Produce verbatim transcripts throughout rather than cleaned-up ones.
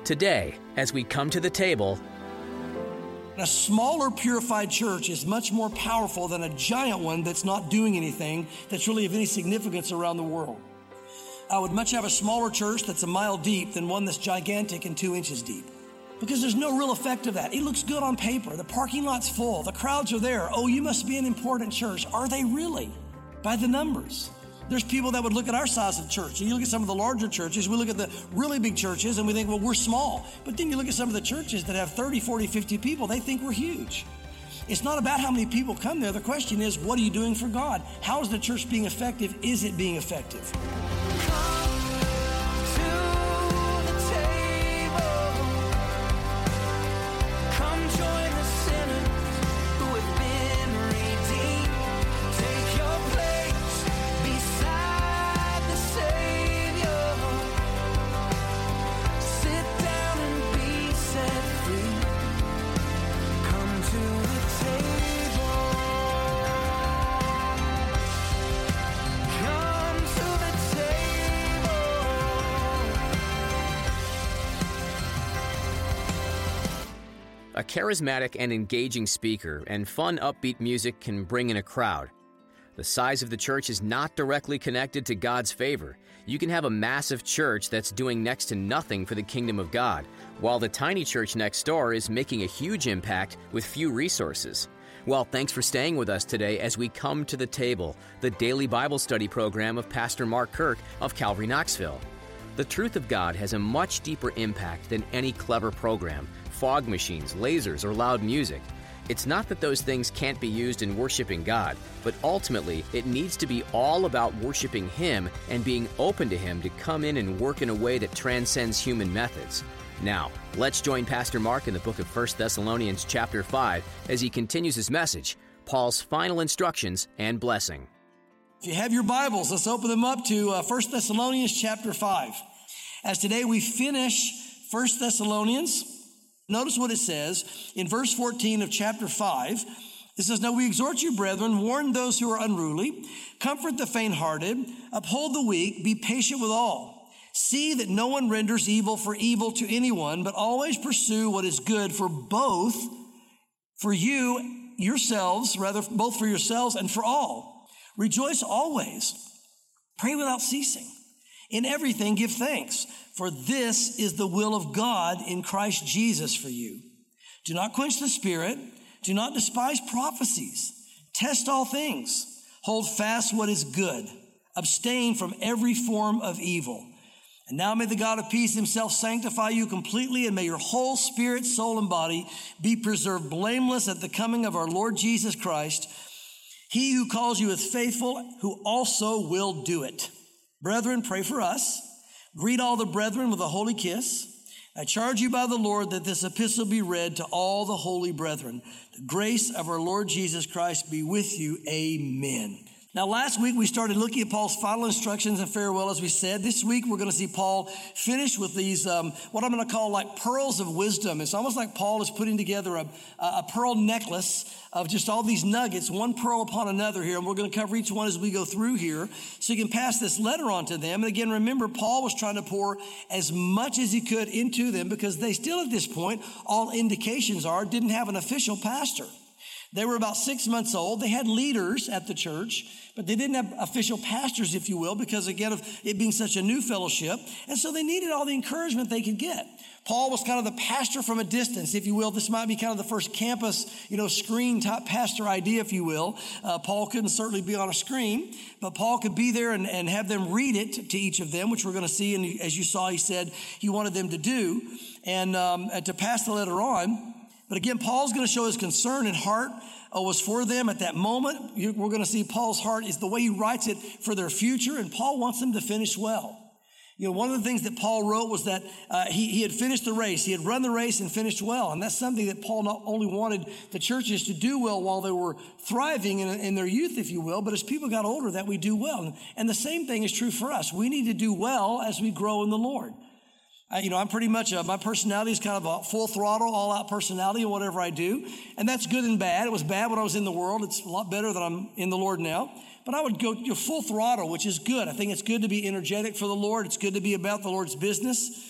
Today, as we come to the table, a smaller purified church is much more powerful than a giant one that's not doing anything that's really of any significance around the world. I would much have a smaller church that's a mile deep than one that's gigantic and two inches deep. Because there's no real effect of that. It looks good on paper. The parking lot's full. The crowds are there. Oh, you must be an important church. Are they really? By the numbers. There's people that would look at our size of church. And you look at some of the larger churches. We look at the really big churches and we think, well, we're small. But then you look at some of the churches that have thirty, forty, fifty people. They think we're huge. It's not about how many people come there. The question is, what are you doing for God? How is the church being effective? Is it being effective? A charismatic and engaging speaker and fun, upbeat music can bring in a crowd. The size of the church is not directly connected to God's favor. You can have a massive church that's doing next to nothing for the kingdom of God, while the tiny church next door is making a huge impact with few resources. Well, thanks for staying with us today as we come to the table, the daily Bible study program of Pastor Mark Kirk of Calvary Knoxville. The truth of God has a much deeper impact than any clever program, fog machines, lasers, or loud music. It's not that those things can't be used in worshiping God, but ultimately it needs to be all about worshiping Him and being open to Him to come in and work in a way that transcends human methods. Now, let's join Pastor Mark in the book of First Thessalonians chapter five as he continues his message, Paul's final instructions and blessing. If you have your Bibles, let's open them up to uh, First Thessalonians chapter five. As today we finish First Thessalonians, notice what it says in verse fourteen of chapter five. It says, "Now we exhort you, brethren, warn those who are unruly, comfort the faint-hearted, uphold the weak, be patient with all. See that no one renders evil for evil to anyone, but always pursue what is good for both, for you yourselves, rather both for yourselves and for all. Rejoice always. Pray without ceasing. In everything give thanks, for this is the will of God in Christ Jesus for you. Do not quench the spirit. Do not despise prophecies. Test all things. Hold fast what is good. Abstain from every form of evil. And now may the God of peace himself sanctify you completely, and may your whole spirit, soul, and body be preserved blameless at the coming of our Lord Jesus Christ. He who calls you is faithful, who also will do it. Brethren, pray for us. Greet all the brethren with a holy kiss. I charge you by the Lord that this epistle be read to all the holy brethren. The grace of our Lord Jesus Christ be with you. Amen. Now, last week we started looking at Paul's final instructions and farewell, as we said. This week we're going to see Paul finish with these, um, what I'm going to call like pearls of wisdom. It's almost like Paul is putting together a, a pearl necklace of just all these nuggets, one pearl upon another here. And we're going to cover each one as we go through here so you can pass this letter on to them. And again, remember, Paul was trying to pour as much as he could into them because they still at this point, all indications are, didn't have an official pastor. They were about six months old. They had leaders at the church, but they didn't have official pastors, if you will, because again, of it being such a new fellowship. And so they needed all the encouragement they could get. Paul was kind of the pastor from a distance, if you will. This might be kind of the first campus, you know, screen type pastor idea, if you will. Uh, Paul couldn't certainly be on a screen, but Paul could be there and, and have them read it to each of them, which we're going to see. And as you saw, he said he wanted them to do and, um, and to pass the letter on. But again, Paul's going to show his concern and heart uh, was for them at that moment. You, we're going to see Paul's heart is the way he writes it for their future, and Paul wants them to finish well. You know, one of the things that Paul wrote was that uh, he, he had finished the race. He had run the race and finished well. And that's something that Paul not only wanted the churches to do well while they were thriving in, in their youth, if you will, but as people got older, that we do well. And, and the same thing is true for us. We need to do well as we grow in the Lord. Uh, you know, I'm pretty much, a, my personality is kind of a full throttle, all out personality in whatever I do. And that's good and bad. It was bad when I was in the world. It's a lot better that I'm in the Lord now. But I would go you know, full throttle, which is good. I think it's good to be energetic for the Lord. It's good to be about the Lord's business.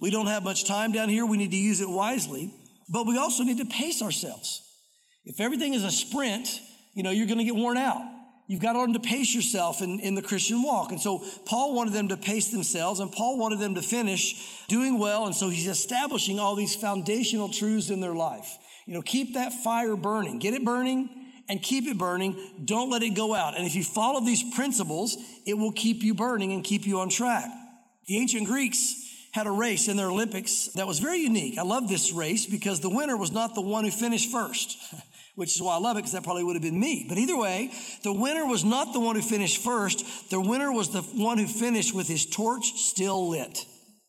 We don't have much time down here. We need to use it wisely, but we also need to pace ourselves. If everything is a sprint, you know, you're going to get worn out. You've got to learn to pace yourself in, in the Christian walk. And so Paul wanted them to pace themselves, and Paul wanted them to finish doing well. And so he's establishing all these foundational truths in their life. You know, keep that fire burning. Get it burning and keep it burning. Don't let it go out. And if you follow these principles, it will keep you burning and keep you on track. The ancient Greeks had a race in their Olympics that was very unique. I love this race because the winner was not the one who finished first, which is why I love it, because that probably would have been me. But either way, the winner was not the one who finished first. The winner was the one who finished with his torch still lit.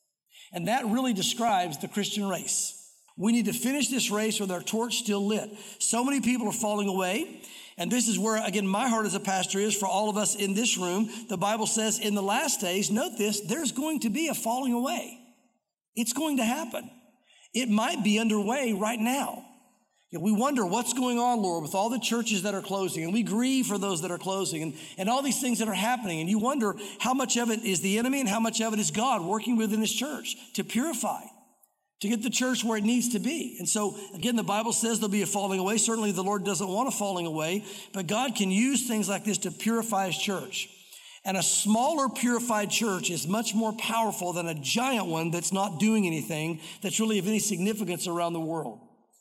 And that really describes the Christian race. We need to finish this race with our torch still lit. So many people are falling away. And this is where, again, my heart as a pastor is for all of us in this room. The Bible says in the last days, note this, there's going to be a falling away. It's going to happen. It might be underway right now. You know, we wonder what's going on, Lord, with all the churches that are closing, and we grieve for those that are closing, and, and all these things that are happening. And you wonder how much of it is the enemy and how much of it is God working within his church to purify, to get the church where it needs to be. And so, again, the Bible says there'll be a falling away. Certainly the Lord doesn't want a falling away, but God can use things like this to purify his church. And a smaller purified church is much more powerful than a giant one that's not doing anything that's really of any significance around the world.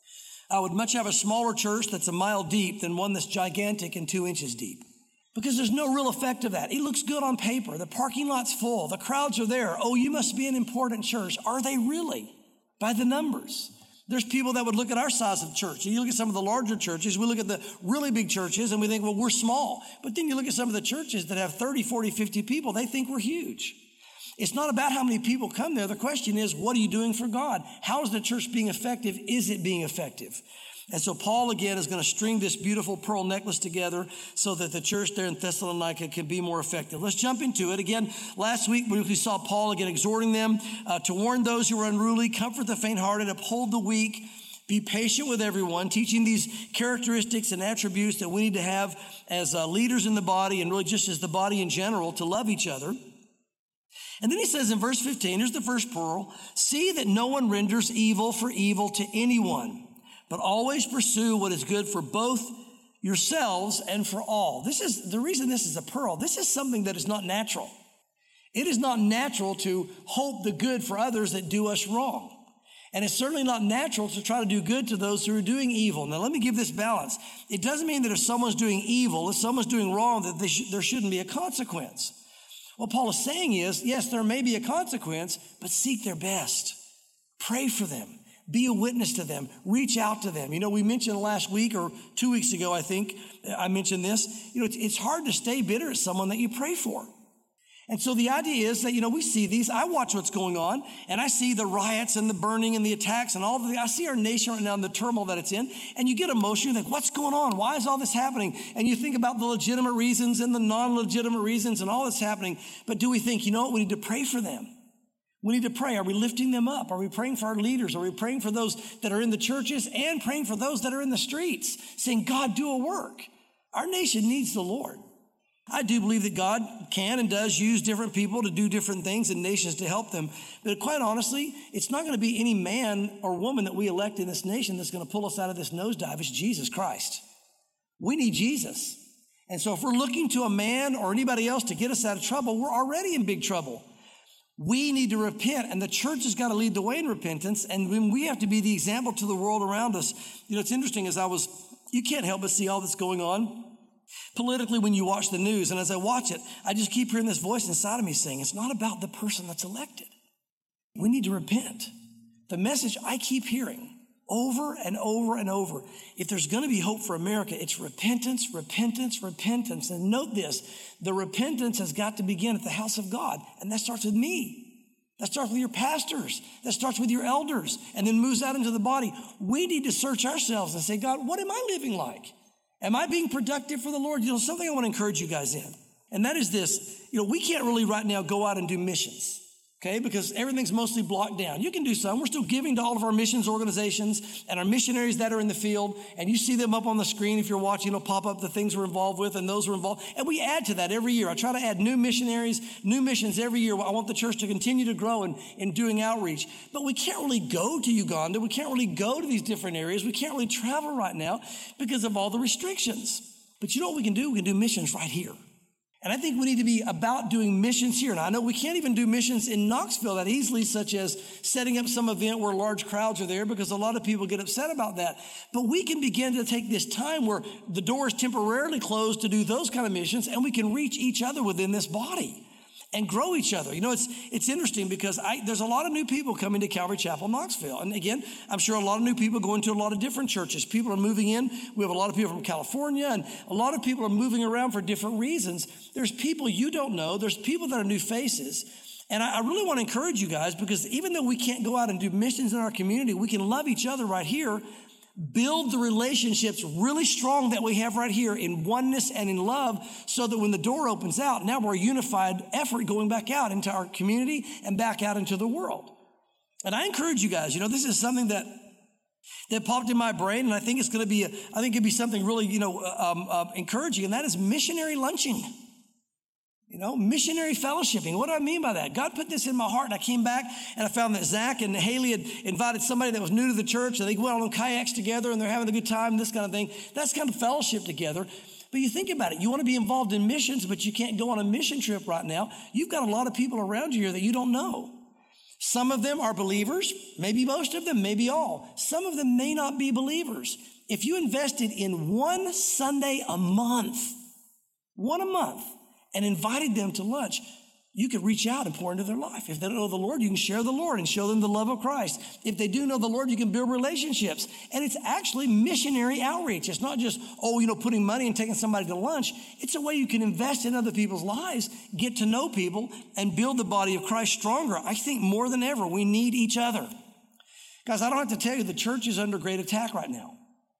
I would much have a smaller church that's a mile deep than one that's gigantic and two inches deep, because there's no real effect of that. It looks good on paper. The parking lot's full. The crowds are there. Oh, you must be an important church. Are they really? By the numbers. There's people that would look at our size of church. And you look at some of the larger churches. We look at the really big churches and we think, well, we're small. But then you look at some of the churches that have thirty, forty, fifty people. They think we're huge. It's not about how many people come there. The question is, what are you doing for God? How is the church being effective? Is it being effective? And so Paul, again, is going to string this beautiful pearl necklace together so that the church there in Thessalonica can be more effective. Let's jump into it. Again, last week we saw Paul, again, exhorting them uh, to warn those who are unruly, comfort the faint-hearted, uphold the weak, be patient with everyone, teaching these characteristics and attributes that we need to have as uh, leaders in the body and really just as the body in general to love each other. And then he says in verse fifteen, here's the first pearl, see that no one renders evil for evil to anyone, but always pursue what is good for both yourselves and for all. This is the reason this is a pearl. This is something that is not natural. It is not natural to hope the good for others that do us wrong. And it's certainly not natural to try to do good to those who are doing evil. Now, let me give this balance. It doesn't mean that if someone's doing evil, if someone's doing wrong, that they sh- there shouldn't be a consequence. What Paul is saying is, yes, there may be a consequence, but seek their best. Pray for them. Be a witness to them. Reach out to them. You know, we mentioned last week or two weeks ago, I think, I mentioned this. You know, it's, it's hard to stay bitter at someone that you pray for. And so the idea is that, you know, we see these. I watch what's going on, and I see the riots and the burning and the attacks and all of the, I see our nation right now and the turmoil that it's in, and you get emotional. You think, what's going on? Why is all this happening? And you think about the legitimate reasons and the non-legitimate reasons and all that's happening. But do we think, you know what, we need to pray for them? We need to pray. Are we lifting them up? Are we praying for our leaders? Are we praying for those that are in the churches and praying for those that are in the streets, saying, God, do a work? Our nation needs the Lord. I do believe that God can and does use different people to do different things and nations to help them. But quite honestly, it's not going to be any man or woman that we elect in this nation that's going to pull us out of this nosedive. It's Jesus Christ. We need Jesus. And so if we're looking to a man or anybody else to get us out of trouble, we're already in big trouble. We need to repent, and the church has got to lead the way in repentance. And when we have to be the example to the world around us. You know, it's interesting as I was, you can't help but see all that's going on politically when you watch the news. And as I watch it, I just keep hearing this voice inside of me saying, it's not about the person that's elected. We need to repent. The message I keep hearing over and over and over, if there's going to be hope for America, it's repentance, repentance, repentance. And note this, the repentance has got to begin at the house of God. And that starts with me. That starts with your pastors. That starts with your elders and then moves out into the body. We need to search ourselves and say, God, what am I living like? Am I being productive for the Lord? You know, something I want to encourage you guys in, and that is this. You know, we can't really right now go out and do missions, okay, because everything's mostly blocked down. You can do some. We're still giving to all of our missions organizations and our missionaries that are in the field, and you see them up on the screen if you're watching. It'll pop up the things we're involved with and those we're involved. And we add to that every year. I try to add new missionaries, new missions every year. I want the church to continue to grow in, in doing outreach. But we can't really go to Uganda. We can't really go to these different areas. We can't really travel right now because of all the restrictions. But you know what we can do? We can do missions right here. And I think we need to be about doing missions here. Now, I know we can't even do missions in Knoxville that easily, such as setting up some event where large crowds are there, because a lot of people get upset about that. But we can begin to take this time where the door is temporarily closed to do those kind of missions, and we can reach each other within this body and grow each other. You know, it's it's interesting because I, there's a lot of new people coming to Calvary Chapel, Knoxville. And again, I'm sure a lot of new people going to a lot of different churches. People are moving in. We have a lot of people from California, and a lot of people are moving around for different reasons. There's people you don't know. There's people that are new faces. And I, I really want to encourage you guys, because even though we can't go out and do missions in our community, we can love each other right here, build the relationships really strong that we have right here in oneness and in love, so that when the door opens out, now we're a unified effort going back out into our community and back out into the world. And I encourage you guys, you know, this is something that that popped in my brain, and I think it's going to be, a, I think it'd be something really, you know, um, uh, encouraging, and that is missionary lunching. You know, missionary fellowshipping. What do I mean by that? God put this in my heart, and I came back and I found that Zach and Haley had invited somebody that was new to the church, and they went on kayaks together and they're having a good time, this kind of thing. That's kind of fellowship together. But you think about it. You want to be involved in missions, but you can't go on a mission trip right now. You've got a lot of people around you here that you don't know. Some of them are believers, maybe most of them, maybe all. Some of them may not be believers. If you invested in one Sunday a month, one a month, and invited them to lunch, you could reach out and pour into their life. If they don't know the Lord, you can share the Lord and show them the love of Christ. If they do know the Lord, you can build relationships. And it's actually missionary outreach. It's not just, oh, you know, putting money and taking somebody to lunch. It's a way you can invest in other people's lives, get to know people, and build the body of Christ stronger. I think more than ever, we need each other. Guys, I don't have to tell you, the church is under great attack right now.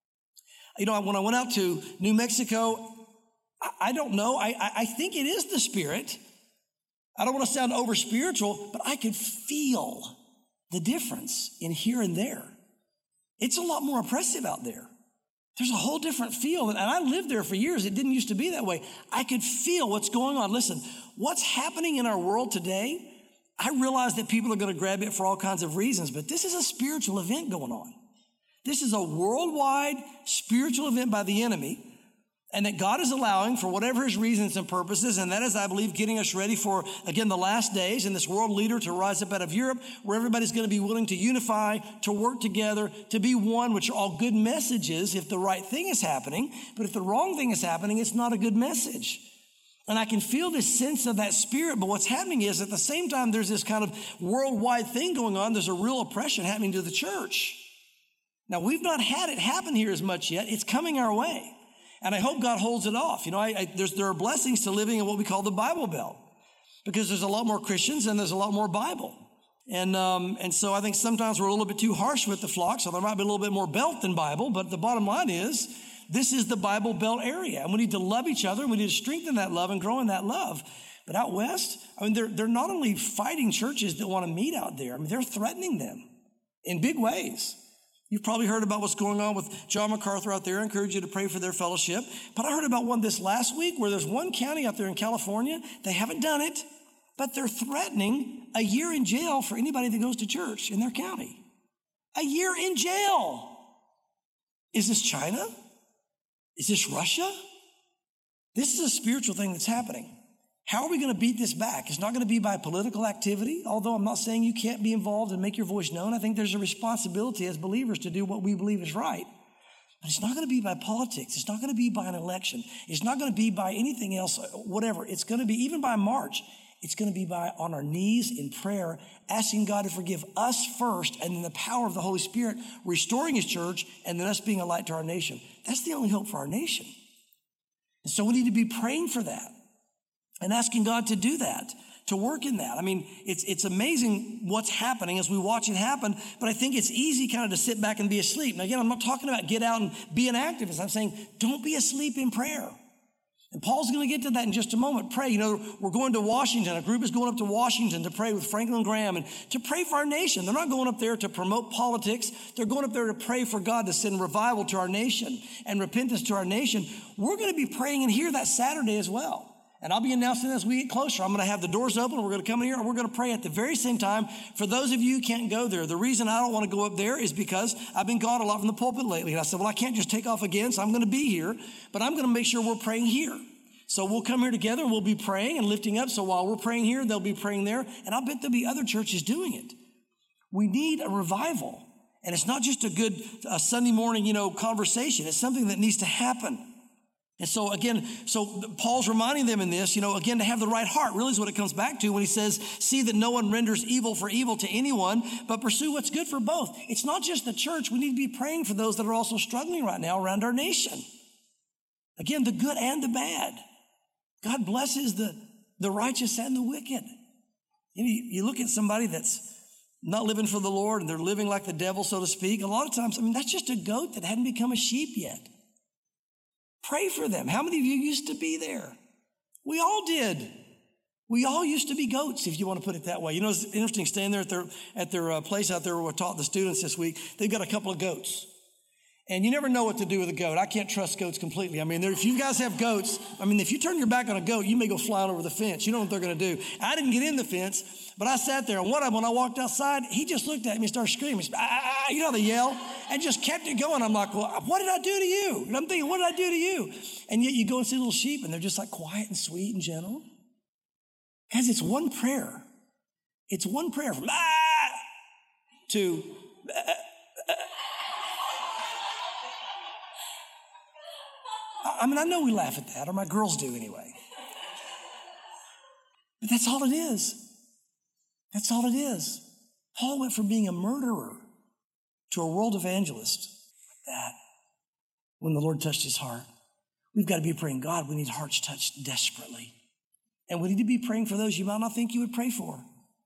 You know, when I went out to New Mexico, I don't know. I, I think it is the Spirit. I don't want to sound over spiritual, but I could feel the difference in here and there. It's a lot more oppressive out there. There's a whole different feel. And I lived there for years. It didn't used to be that way. I could feel what's going on. Listen, what's happening in our world today, I realize that people are going to grab it for all kinds of reasons, but this is a spiritual event going on. This is a worldwide spiritual event by the enemy, and that God is allowing for whatever his reasons and purposes. And that is, I believe, getting us ready for, again, the last days and this world leader to rise up out of Europe, where everybody's going to be willing to unify, to work together, to be one, which are all good messages if the right thing is happening. But if the wrong thing is happening, it's not a good message. And I can feel this sense of that spirit. But what's happening is, at the same time, there's this kind of worldwide thing going on. There's a real oppression happening to the church. Now, we've not had it happen here as much yet. It's coming our way. And I hope God holds it off. You know, I, I, there's, there are blessings to living in what we call the Bible Belt, because there's a lot more Christians and there's a lot more Bible. And um, and so I think sometimes we're a little bit too harsh with the flock, so there might be a little bit more belt than Bible. But the bottom line is, this is the Bible Belt area. And we need to love each other. We need to strengthen that love and grow in that love. But out west, I mean, they're, they're not only fighting churches that want to meet out there, I mean, they're threatening them in big ways. You've probably heard about what's going on with John MacArthur out there. I encourage you to pray for their fellowship. But I heard about one this last week where there's one county out there in California. They haven't done it, but they're threatening a year in jail for anybody that goes to church in their county. A year in jail. Is this China? Is this Russia? This is a spiritual thing that's happening. How are we going to beat this back? It's not going to be by political activity, although I'm not saying you can't be involved and make your voice known. I think there's a responsibility as believers to do what we believe is right. But it's not going to be by politics. It's not going to be by an election. It's not going to be by anything else, whatever. It's going to be even by March. It's going to be by on our knees in prayer, asking God to forgive us first, and then the power of the Holy Spirit restoring his church, and then us being a light to our nation. That's the only hope for our nation. And so we need to be praying for that. And asking God to do that, to work in that. I mean, it's it's amazing what's happening as we watch it happen, but I think it's easy kind of to sit back and be asleep. Now, again, I'm not talking about get out and be an activist. I'm saying don't be asleep in prayer. And Paul's going to get to that in just a moment. Pray. You know, we're going to Washington. A group is going up to Washington to pray with Franklin Graham and to pray for our nation. They're not going up there to promote politics. They're going up there to pray for God to send revival to our nation and repentance to our nation. We're going to be praying in here that Saturday as well. And I'll be announcing as we get closer. I'm going to have the doors open. We're going to come in here and we're going to pray at the very same time. For those of you who can't go there, the reason I don't want to go up there is because I've been gone a lot from the pulpit lately. And I said, well, I can't just take off again, so I'm going to be here. But I'm going to make sure we're praying here. So we'll come here together and we'll be praying and lifting up. So while we're praying here, they'll be praying there. And I'll bet there'll be other churches doing it. We need a revival. And it's not just a good uh, Sunday morning, you know, conversation. It's something that needs to happen. And so again, so Paul's reminding them in this, you know, again, to have the right heart really is what it comes back to when he says, see that no one renders evil for evil to anyone, but pursue what's good for both. It's not just the church. We need to be praying for those that are also struggling right now around our nation. Again, the good and the bad. God blesses the, the righteous and the wicked. You know, you, you look at somebody that's not living for the Lord and they're living like the devil, so to speak. A lot of times, I mean, that's just a goat that hadn't become a sheep yet. Pray for them. How many of you used to be there? We all did. We all used to be goats, if you want to put it that way. You know, it's interesting staying there at their, at their uh, place out there where we taught the students this week. They've got a couple of goats. And you never know what to do with a goat. I can't trust goats completely. I mean, if you guys have goats, I mean, if you turn your back on a goat, you may go flying over the fence. You know what they're going to do. I didn't get in the fence, but I sat there. And one of them, when I walked outside, he just looked at me and started screaming. He said, ah, ah, ah, you know, they yell, and just kept it going. I'm like, well, what did I do to you? And I'm thinking, what did I do to you? And yet you go and see little sheep, and they're just like quiet and sweet and gentle. Guys, it's one prayer. It's one prayer from ah to ah, I mean, I know we laugh at that, or my girls do anyway. But that's all it is. That's all it is. Paul went from being a murderer to a world evangelist like that when the Lord touched his heart. We've got to be praying, God, we need hearts touched desperately. And we need to be praying for those you might not think you would pray for.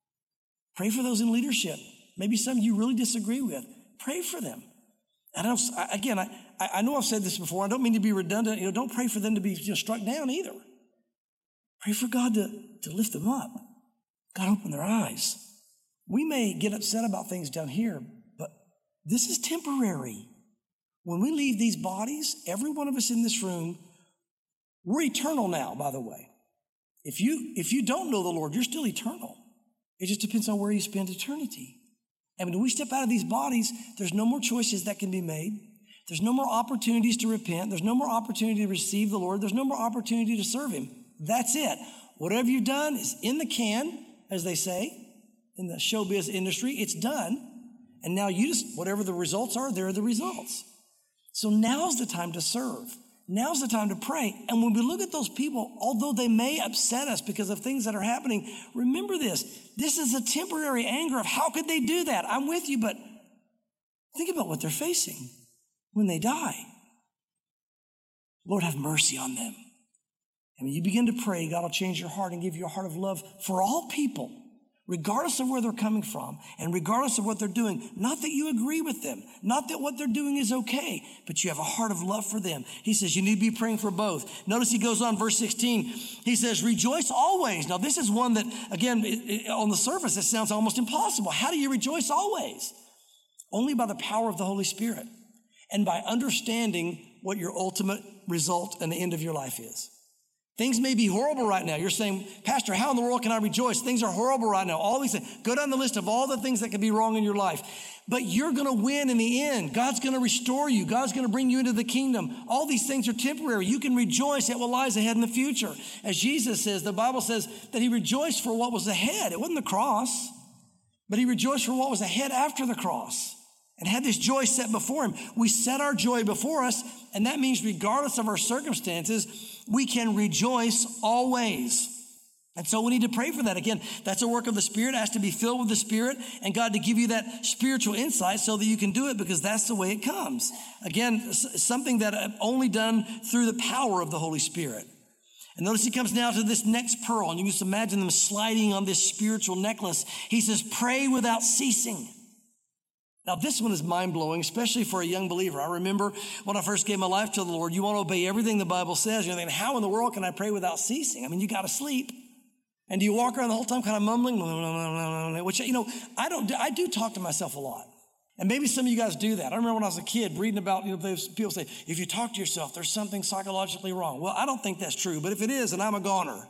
Pray for those in leadership. Maybe some you really disagree with. Pray for them. I don't, again, I, I know I've said this before. I don't mean to be redundant. You know, don't pray for them to be you know, struck down either. Pray for God to, to lift them up. God, open their eyes. We may get upset about things down here, but this is temporary. When we leave these bodies, every one of us in this room, we're eternal now, by the way. If you, if you don't know the Lord, you're still eternal. It just depends on where you spend eternity. And when we step out of these bodies, there's no more choices that can be made. There's no more opportunities to repent. There's no more opportunity to receive the Lord. There's no more opportunity to serve him. That's it. Whatever you've done is in the can, as they say, in the showbiz industry. It's done. And now you just, whatever the results are, there are the results. So now's the time to serve. Now's the time to pray. And when we look at those people, although they may upset us because of things that are happening, remember this. This is a temporary anger of how could they do that? I'm with you, but think about what they're facing when they die. Lord, have mercy on them. And when you begin to pray, God will change your heart and give you a heart of love for all people, regardless of where they're coming from and regardless of what they're doing. Not that you agree with them, not that what they're doing is okay, but you have a heart of love for them. He says you need to be praying for both. Notice he goes on, verse sixteen, he says, rejoice always. Now this is one that, again, it, it, on the surface, it sounds almost impossible. How do you rejoice always? Only by the power of the Holy Spirit and by understanding what your ultimate result and the end of your life is. Things may be horrible right now. You're saying, Pastor, how in the world can I rejoice? Things are horrible right now. All these things. Go down the list of all the things that could be wrong in your life. But you're going to win in the end. God's going to restore you. God's going to bring you into the kingdom. All these things are temporary. You can rejoice at what lies ahead in the future. As Jesus says, the Bible says that he rejoiced for what was ahead. It wasn't the cross, but he rejoiced for what was ahead after the cross and had this joy set before him. We set our joy before us, and that means regardless of our circumstances, we can rejoice always. And so we need to pray for that. Again, that's a work of the Spirit. It has to be filled with the Spirit and God to give you that spiritual insight so that you can do it because that's the way it comes. Again, something that only done through the power of the Holy Spirit. And notice he comes now to this next pearl, and you can just imagine them sliding on this spiritual necklace. He says, pray without ceasing. Now, this one is mind-blowing, especially for a young believer. I remember when I first gave my life to the Lord, you want to obey everything the Bible says. You're thinking, how in the world can I pray without ceasing? I mean, you got to sleep. And do you walk around the whole time kind of mumbling? Which, you know, I don't. I do talk to myself a lot. And maybe some of you guys do that. I remember when I was a kid reading about, you know, people say, if you talk to yourself, there's something psychologically wrong. Well, I don't think that's true. But if it is, then I'm a goner.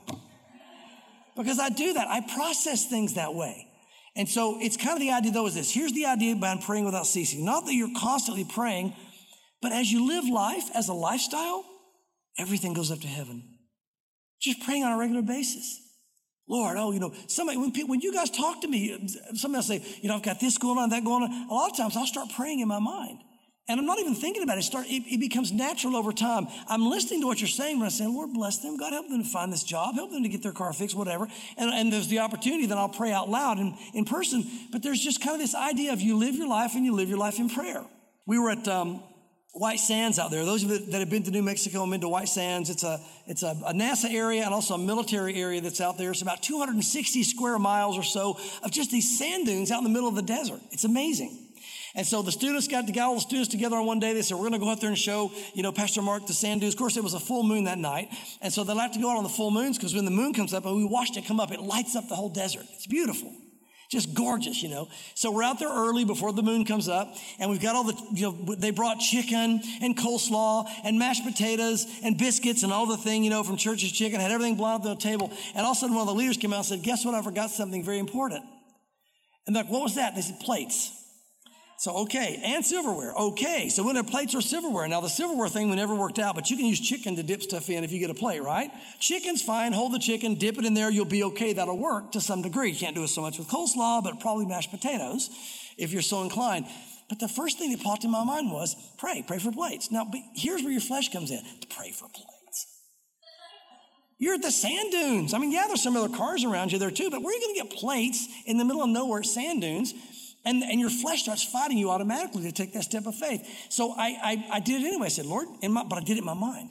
Because I do that. I process things that way. And so it's kind of the idea, though, is this. Here's the idea behind praying without ceasing. Not that you're constantly praying, but as you live life as a lifestyle, everything goes up to heaven. Just praying on a regular basis. Lord, oh, you know, somebody, when, people, when you guys talk to me, somebody will say, you know, I've got this going on, that going on. A lot of times I'll start praying in my mind. And I'm not even thinking about it. It, start, it, it becomes natural over time. I'm listening to what you're saying when I say, Lord, bless them. God, help them to find this job. Help them to get their car fixed, whatever. And, and there's the opportunity that I'll pray out loud in, in person. But there's just kind of this idea of you live your life and you live your life in prayer. We were at um, White Sands out there. Those of you that have been to New Mexico and been to White Sands, it's a it's a, a NASA area and also a military area that's out there. It's about two hundred sixty square miles or so of just these sand dunes out in the middle of the desert. It's amazing. And so the students got, got all the students together on one day. They said, we're going to go out there and show, you know, Pastor Mark the sand dunes. Of course, it was a full moon that night. And so they like to go out on the full moons because when the moon comes up, and we watched it come up, it lights up the whole desert. It's beautiful. Just gorgeous, you know. So we're out there early before the moon comes up, and we've got all the, you know, they brought chicken and coleslaw and mashed potatoes and biscuits and all the thing, you know, from Church's Chicken, had everything blown up on the table. And all of a sudden, one of the leaders came out and said, guess what? I forgot something very important. And they're like, what was that? They said, plates. So, okay, and silverware. Okay, so when they're plates or silverware. Now, the silverware thing we never worked out, but you can use chicken to dip stuff in if you get a plate, right? Chicken's fine. Hold the chicken, dip it in there. You'll be okay. That'll work to some degree. You can't do it so much with coleslaw, but probably mashed potatoes if you're so inclined. But the first thing that popped in my mind was pray. Pray for plates. Now, but here's where your flesh comes in. To pray for plates. You're at the sand dunes. I mean, yeah, there's some other cars around you there too, but where are you going to get plates in the middle of nowhere at sand dunes? And, and your flesh starts fighting you automatically to take that step of faith. So I, I, I did it anyway. I said, Lord, in my, but I did it in my mind.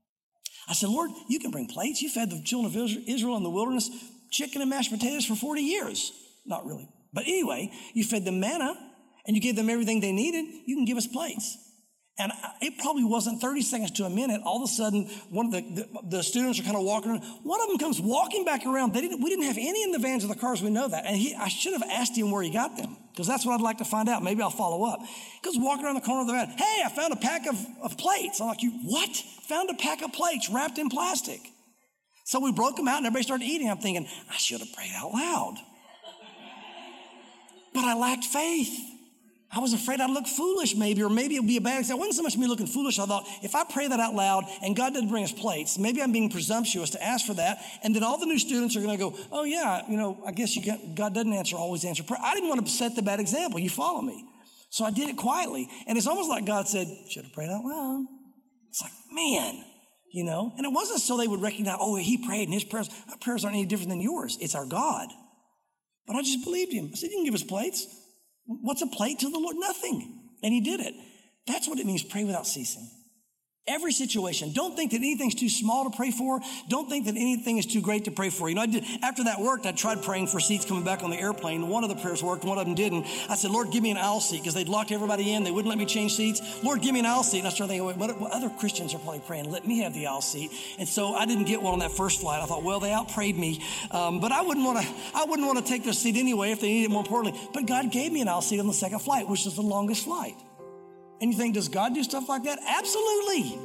I said, Lord, you can bring plates. You fed the children of Israel in the wilderness chicken and mashed potatoes for forty years. Not really. But anyway, you fed them manna and you gave them everything they needed. You can give us plates. And it probably wasn't thirty seconds to a minute. All of a sudden, one of the, the, the students are kind of walking around. One of them comes walking back around. They didn't, we didn't have any in the vans of the cars. We know that. And he, I should have asked him where he got them because that's what I'd like to find out. Maybe I'll follow up. He goes walking around the corner of the van. Hey, I found a pack of, of plates. I'm like, you what? Found a pack of plates wrapped in plastic. So we broke them out and everybody started eating. I'm thinking, I should have prayed out loud. But I lacked faith. I was afraid I'd look foolish maybe, or maybe it would be a bad example. It wasn't so much me looking foolish. I thought, if I pray that out loud and God didn't bring us plates, maybe I'm being presumptuous to ask for that. And then all the new students are going to go, oh yeah, you know, I guess you got, God doesn't answer, always answer prayer. I didn't want to set the bad example. You follow me. So I did it quietly. And it's almost like God said, should have prayed out loud. It's like, man, you know, and it wasn't so they would recognize, oh, he prayed and his prayers, our prayers aren't any different than yours. It's our God. But I just believed him. I said, you can give us plates. What's a plate to the Lord? Nothing. And he did it. That's what it means, pray without ceasing. Every situation. Don't think that anything's too small to pray for. Don't think that anything is too great to pray for. You know, I did, after that worked, I tried praying for seats coming back on the airplane. One of the prayers worked, one of them didn't. I said, Lord, give me an aisle seat, because they'd locked everybody in. They wouldn't let me change seats. Lord, give me an aisle seat. And I started thinking, wait, what, what other Christians are probably praying? Let me have the aisle seat. And so I didn't get one on that first flight. I thought, well, they outprayed me. Um, but I wouldn't want to, I wouldn't want to take their seat anyway if they needed it more importantly. But God gave me an aisle seat on the second flight, which is the longest flight. And you think, does God do stuff like that? Absolutely.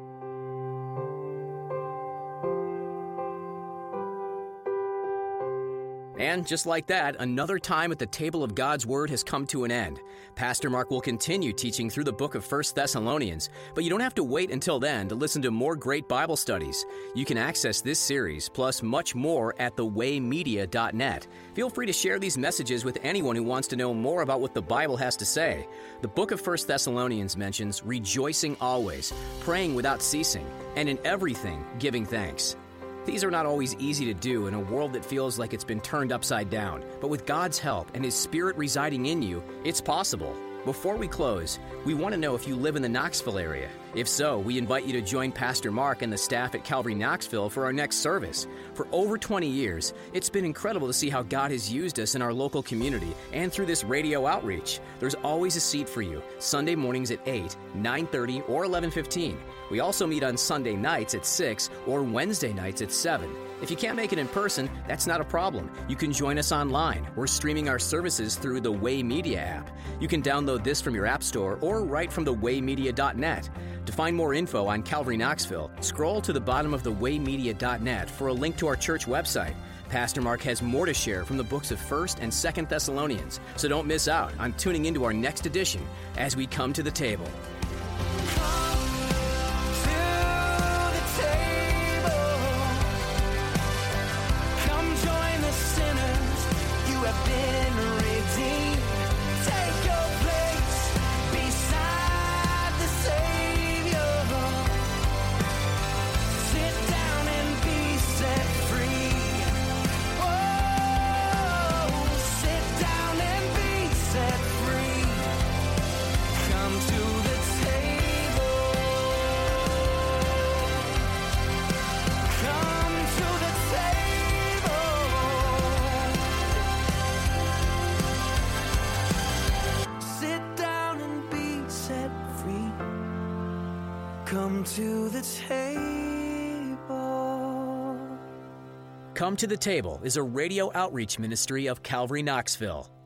And just like that, another time at the table of God's Word has come to an end. Pastor Mark will continue teaching through the book of First Thessalonians, but you don't have to wait until then to listen to more great Bible studies. You can access this series, plus much more, at the way media dot net. Feel free to share these messages with anyone who wants to know more about what the Bible has to say. The book of First Thessalonians mentions rejoicing always, praying without ceasing, and in everything giving thanks. These are not always easy to do in a world that feels like it's been turned upside down, but with God's help and His Spirit residing in you, it's possible. Before we close, we want to know if you live in the Knoxville area. If so, we invite you to join Pastor Mark and the staff at Calvary Knoxville for our next service. For over twenty years, it's been incredible to see how God has used us in our local community and through this radio outreach. There's always a seat for you, Sunday mornings at eight, nine thirty, or eleven fifteen. We also meet on Sunday nights at six or Wednesday nights at seven. If you can't make it in person, that's not a problem. You can join us online. We're streaming our services through the Way Media app. You can download this from your app store or right from the way media dot net. To find more info on Calvary Knoxville, scroll to the bottom of the way media dot net for a link to our church website. Pastor Mark has more to share from the books of First and Second Thessalonians, so don't miss out on tuning into our next edition as we come to the table. Come to the table. Come to the Table is a radio outreach ministry of Calvary Knoxville.